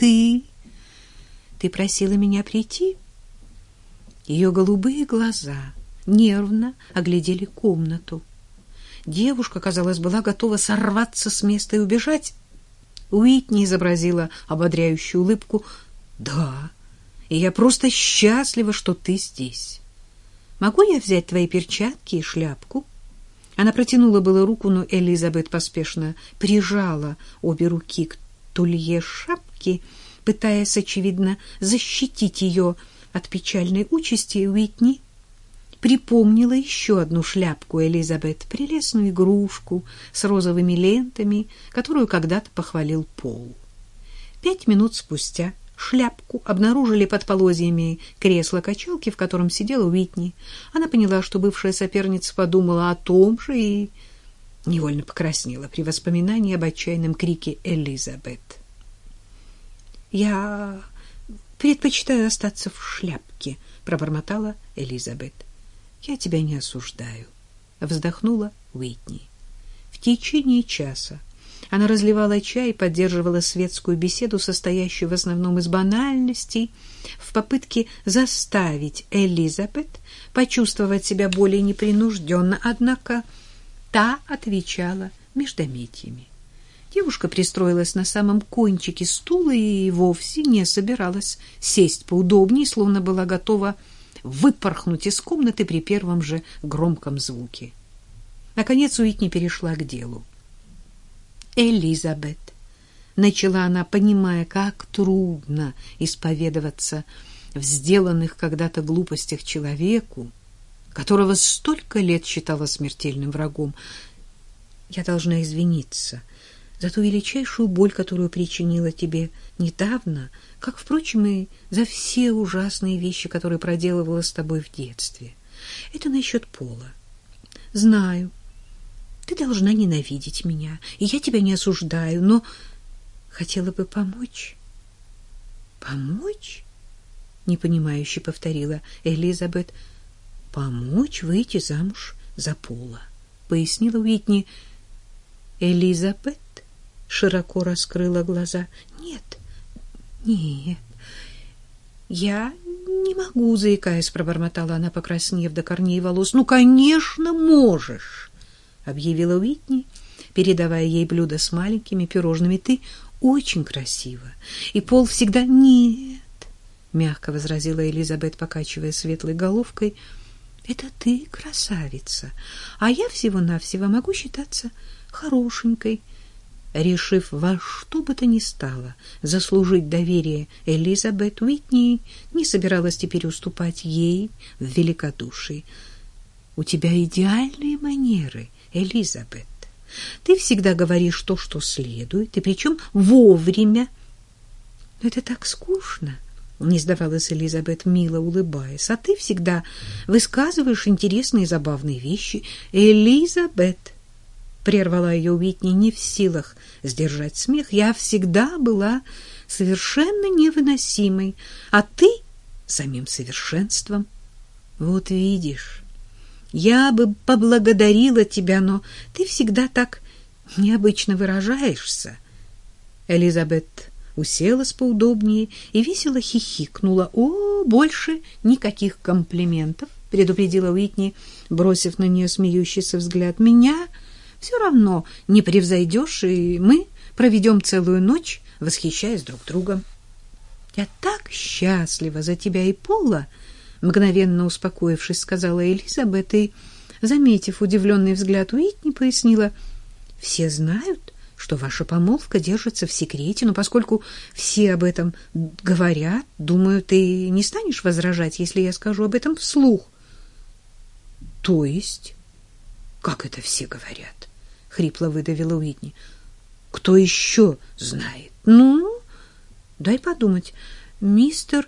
ты просила меня прийти?» Ее голубые глаза нервно оглядели комнату. Девушка, казалось, была готова сорваться с места и убежать. Уитни изобразила ободряющую улыбку. «Да, и я просто счастлива, что ты здесь. Могу я взять твои перчатки и шляпку?» Она протянула было руку, но Элизабет поспешно прижала обе руки к тулье шапки, пытаясь, очевидно, защитить ее от печальной участи. Уитни припомнила еще одну шляпку Элизабет, прелестную игрушку с розовыми лентами, которую когда-то похвалил Пол. 5 минут спустя шляпку обнаружили под полозьями кресла-качалки, в котором сидела Уитни. Она поняла, что бывшая соперница подумала о том же и невольно покраснела при воспоминании об отчаянном крике Элизабет. «Я предпочитаю остаться в шляпке», — пробормотала Элизабет. «Я тебя не осуждаю», — вздохнула Уитни. В течение часа она разливала чай и поддерживала светскую беседу, состоящую в основном из банальностей, в попытке заставить Элизабет почувствовать себя более непринужденно, однако та отвечала междометиями. Девушка пристроилась на самом кончике стула и вовсе не собиралась сесть поудобнее, словно была готова выпорхнуть из комнаты при первом же громком звуке. Наконец Уитни перешла к делу. «Элизабет», — начала она, понимая, как трудно исповедоваться в сделанных когда-то глупостях человеку, которого столько лет считала смертельным врагом, — «я должна извиниться за ту величайшую боль, которую причинила тебе недавно, как, впрочем, и за все ужасные вещи, которые проделывала с тобой в детстве. Это насчет Пола. Знаю, ты должна ненавидеть меня, и я тебя не осуждаю, но хотела бы помочь». «Помочь?» — непонимающе повторила Элизабет. «Помочь выйти замуж за Пола», — пояснила Уитни. Элизабет широко раскрыла глаза. «Нет, я не могу», — заикаясь, пробормотала она, покраснев до корней волос. «Ну, конечно, можешь», — объявила Уитни, передавая ей блюдо с маленькими пирожными. «Ты очень красива, и Пол всегда...» «Нет», — мягко возразила Элизабет, покачивая светлой головкой, — «это ты красавица, а я всего-навсего могу считаться хорошенькой». Решив во что бы то ни стало заслужить доверие Элизабет, Уитни не собиралась теперь уступать ей в великодушии. «У тебя идеальные манеры, Элизабет. Ты всегда говоришь то, что следует, и причем вовремя». «Но это так скучно», — не сдавалась Элизабет, мило улыбаясь. «А ты всегда высказываешь интересные и забавные вещи». «Элизабет», — прервала ее Уитни, не в силах сдержать смех, — «я всегда была совершенно невыносимой, а ты самим совершенством. Вот видишь, я бы поблагодарила тебя, но ты всегда так необычно выражаешься». Элизабет уселась поудобнее и весело хихикнула. «О, больше никаких комплиментов», — предупредила Уитни, бросив на нее смеющийся взгляд. «Меня все равно не превзойдешь, и мы проведем целую ночь, восхищаясь друг другом». «Я так счастлива за тебя и Пола», — мгновенно успокоившись, сказала Элизабет и, заметив удивленный взгляд Уитни, пояснила: «Все знают, что ваша помолвка держится в секрете, но поскольку все об этом говорят, думаю, ты не станешь возражать, если я скажу об этом вслух». «То есть? Как это все говорят?» — хрипло выдавила Уитни. «Кто еще знает?» «Ну, дай подумать. Мистер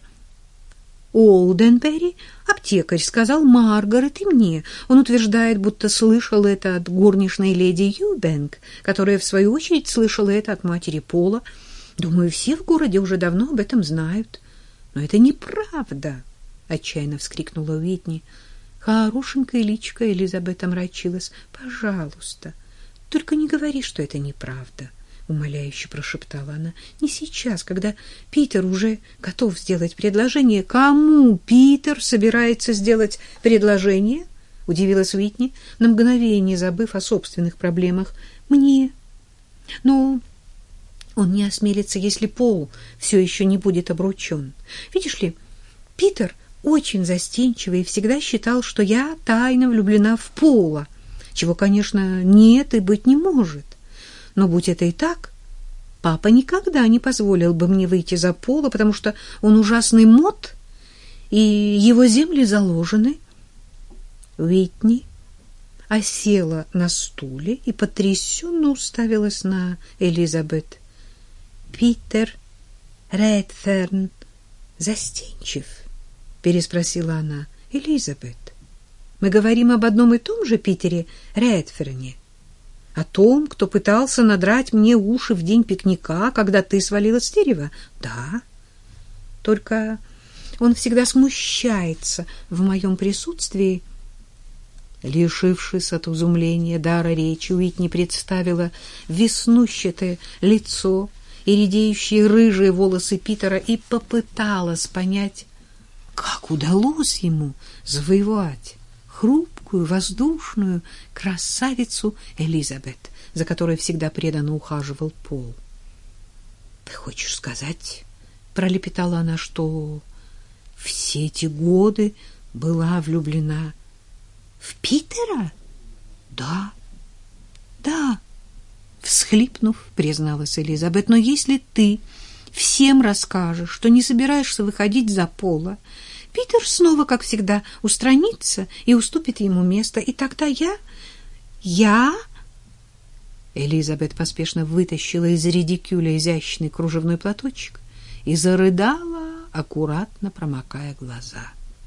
Олденберри, аптекарь, сказал Маргарет и мне. Он утверждает, будто слышал это от горничной леди Юбенк, которая, в свою очередь, слышала это от матери Пола. Думаю, все в городе уже давно об этом знают». «Но это неправда!» — отчаянно вскрикнула Уитни. Хорошенькая личико Элизабет омрачилась. «Пожалуйста, только не говори, что это неправда», — умоляюще прошептала она. «Не сейчас, когда Питер уже готов сделать предложение». «Кому Питер собирается сделать предложение?» — удивилась Уитни, на мгновение забыв о собственных проблемах. «Мне. Но он не осмелится, если Пол все еще не будет обручен. Видишь ли, Питер очень застенчивый и всегда считал, что я тайно влюблена в Пола, чего, конечно, нет и быть не может. Но будь это и так, папа никогда не позволил бы мне выйти за Пола, потому что он ужасный мот, и его земли заложены». Уитни осела на стуле и потрясенно уставилась на Элизабет. «Питер Редферн застенчив?» — переспросила она. «Элизабет, мы говорим об одном и том же Питере Редферне? О том, кто пытался надрать мне уши в день пикника, когда ты свалилась с дерева?» «Да. Только он всегда смущается в моем присутствии». Лишившись от изумления дара речи, Уитни представила веснущатое лицо и редеющие рыжие волосы Питера и попыталась понять, как удалось ему завоевать хрупкую, воздушную красавицу Элизабет, за которой всегда преданно ухаживал Пол. «Ты хочешь сказать, — пролепетала она, — что все эти годы была влюблена в Питера?» «Да, да, — всхлипнув, призналась Элизабет. «Но если ты всем расскажешь, что не собираешься выходить за Пола, Питер снова, как всегда, устранится и уступит ему место, и тогда я...» Элизабет поспешно вытащила из редикюля изящный кружевной платочек и зарыдала, аккуратно промокая глаза.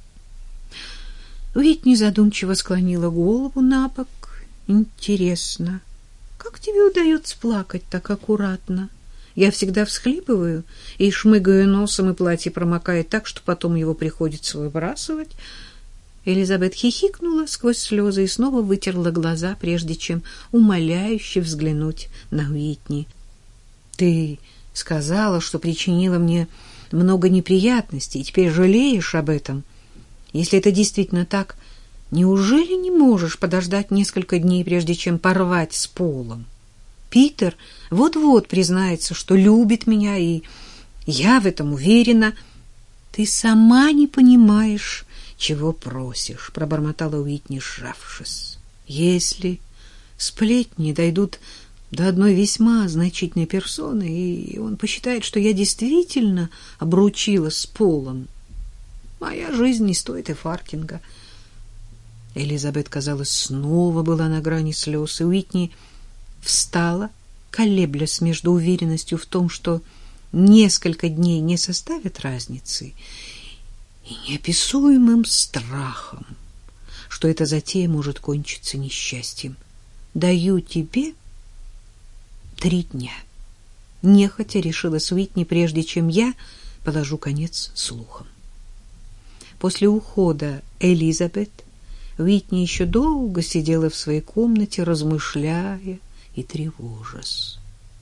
Уитни задумчиво склонила голову на бок. «Интересно, как тебе удается плакать так аккуратно? Я всегда всхлипываю и шмыгаю носом, и платье промокает так, что потом его приходится выбрасывать». Элизабет хихикнула сквозь слезы и снова вытерла глаза, прежде чем умоляюще взглянуть на Уитни. «Ты сказала, что причинила мне много неприятностей, и теперь жалеешь об этом. Если это действительно так, неужели не можешь подождать несколько дней, прежде чем порвать с Полом? Питер вот-вот признается, что любит меня, и я в этом уверена». «Ты сама не понимаешь, чего просишь», — пробормотала Уитни, сжавшись. «Если сплетни дойдут до одной весьма значительной персоны, и он посчитает, что я действительно обручилась с Полом, моя жизнь не стоит и фартинга». Элизабет, казалось, снова была на грани слез, и Уитни встала, колеблясь между уверенностью в том, что несколько дней не составят разницы, и неописуемым страхом, что эта затея может кончиться несчастьем. «Даю тебе 3 дня», — нехотя решила Уитни, «прежде чем я положу конец слухам». После ухода Элизабет Уитни еще долго сидела в своей комнате, размышляя и тревожась.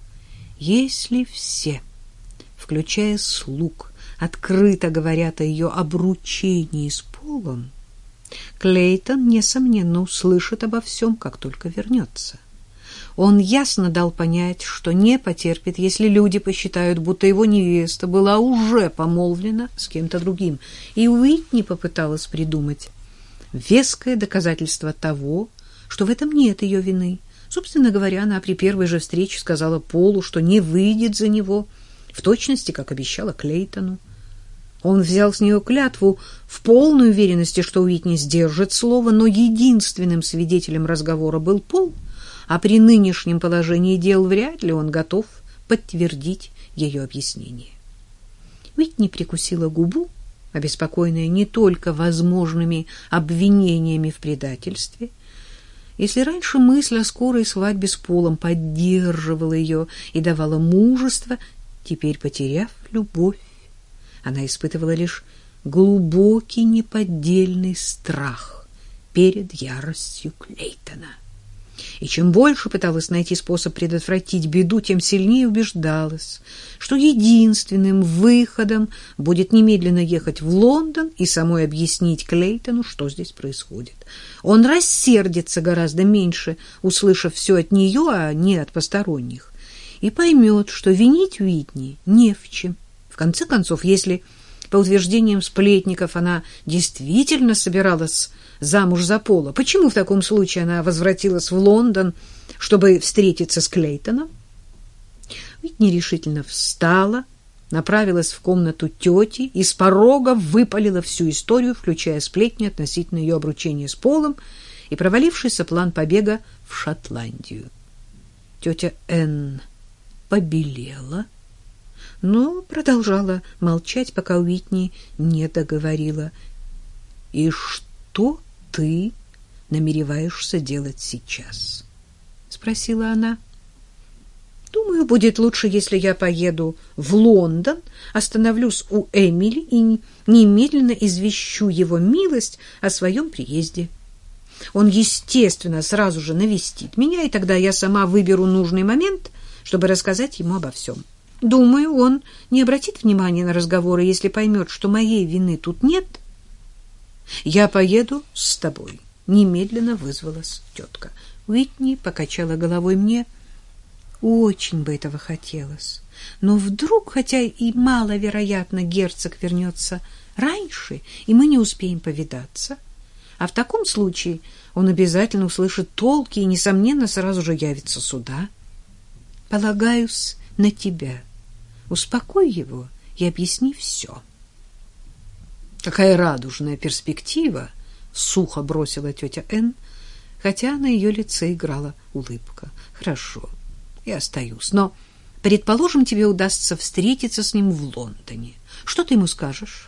Если все, включая слуг, открыто говорят о ее обручении с Полом, Клейтон, несомненно, услышит обо всем, как только вернется. Он ясно дал понять, что не потерпит, если люди посчитают, будто его невеста была уже помолвлена с кем-то другим, и Уитни попыталась придумать веское доказательство того, что в этом нет ее вины. Собственно говоря, она при первой же встрече сказала Полу, что не выйдет за него, в точности, как обещала Клейтону. Он взял с нее клятву в полной уверенности, что Уитни сдержит слово, но единственным свидетелем разговора был Пол, а при нынешнем положении дел вряд ли он готов подтвердить ее объяснение. Уитни прикусила губу, обеспокоенная не только возможными обвинениями в предательстве. Если раньше мысль о скорой свадьбе с Полом поддерживала ее и давала мужество, теперь, потеряв любовь, она испытывала лишь глубокий неподдельный страх перед яростью Клейтона. И чем больше пыталась найти способ предотвратить беду, тем сильнее убеждалась, что единственным выходом будет немедленно ехать в Лондон и самой объяснить Клейтону, что здесь происходит. Он рассердится гораздо меньше, услышав все от нее, а не от посторонних, и поймет, что винить Уитни не в чем. В конце концов, если, по утверждениям сплетников, она действительно собиралась замуж за Пола, почему в таком случае она возвратилась в Лондон, чтобы встретиться с Клейтоном? Уитни решительно встала, направилась в комнату тети и с порога выпалила всю историю, включая сплетни относительно ее обручения с Полом и провалившийся план побега в Шотландию. Тетя Энн побелела, но продолжала молчать, пока Уитни не договорила. «И что ты намереваешься делать сейчас?» — спросила она. «Думаю, будет лучше, если я поеду в Лондон, остановлюсь у Эмили и немедленно извещу его милость о своем приезде. Он, естественно, сразу же навестит меня, и тогда я сама выберу нужный момент, чтобы рассказать ему обо всем. Думаю, он не обратит внимания на разговоры, если поймет, что моей вины тут нет. Я поеду с тобой», — немедленно вызвалась тетка. Уитни покачала головой. «Мне очень бы этого хотелось. Но вдруг, хотя и маловероятно, герцог вернется раньше, и мы не успеем повидаться. А в таком случае он обязательно услышит толки и, несомненно, сразу же явится сюда. Полагаюсь на тебя. Успокой его и объясни все». «Какая радужная перспектива!» — сухо бросила тетя Энн, хотя на ее лице играла улыбка. «Хорошо, я остаюсь, но, предположим, тебе удастся встретиться с ним в Лондоне. Что ты ему скажешь?»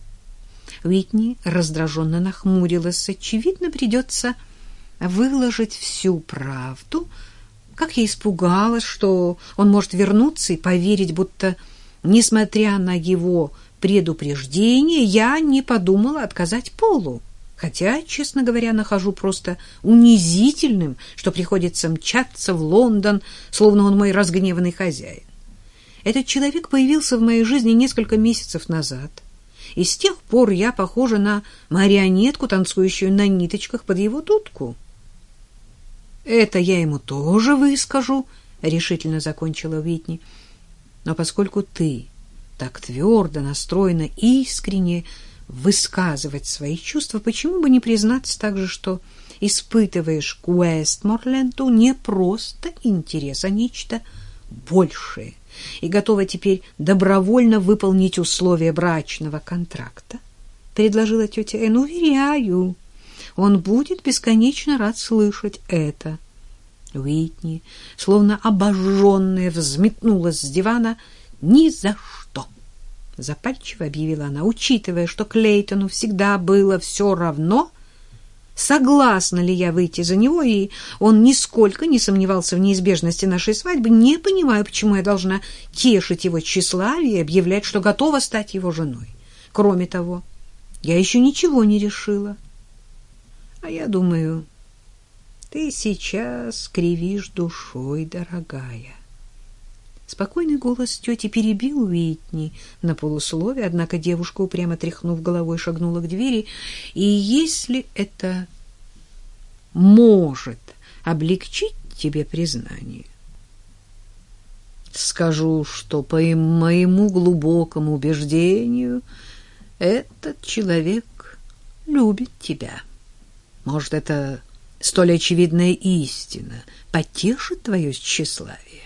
Уитни раздраженно нахмурилась. Очевидно, придется выложить всю правду. Как я испугалась, что он может вернуться и поверить, будто, несмотря на его предупреждение, я не подумала отказать Полу. Хотя, честно говоря, нахожу просто унизительным, что приходится мчаться в Лондон, словно он мой разгневанный хозяин. Этот человек появился в моей жизни несколько месяцев назад, и с тех пор я похожа на марионетку, танцующую на ниточках под его дудку. «Это я ему тоже выскажу», — решительно закончила Уитни. «Но поскольку ты так твердо настроена искренне высказывать свои чувства, почему бы не признаться также, что испытываешь к Уэстморленду не просто интерес, а нечто большее, и готова теперь добровольно выполнить условия брачного контракта?» — предложила тетя Энн. «Уверяю, он будет бесконечно рад слышать это». Уитни, словно обожженная, взметнулась с дивана. «Ни за что!» — запальчиво объявила она. «Учитывая, что Клейтону всегда было все равно, согласна ли я выйти за него, и он нисколько не сомневался в неизбежности нашей свадьбы, не понимаю, почему я должна тешить его тщеславие и объявлять, что готова стать его женой. Кроме того, я еще ничего не решила. А я думаю, ты сейчас кривишь душой, дорогая». Спокойный голос тети перебил Уитни на полусловие, однако девушка, упрямо тряхнув головой, шагнула к двери. «И если это может облегчить тебе признание, скажу, что по моему глубокому убеждению этот человек любит тебя. Может, это столь очевидная истина потешит твое тщеславие?»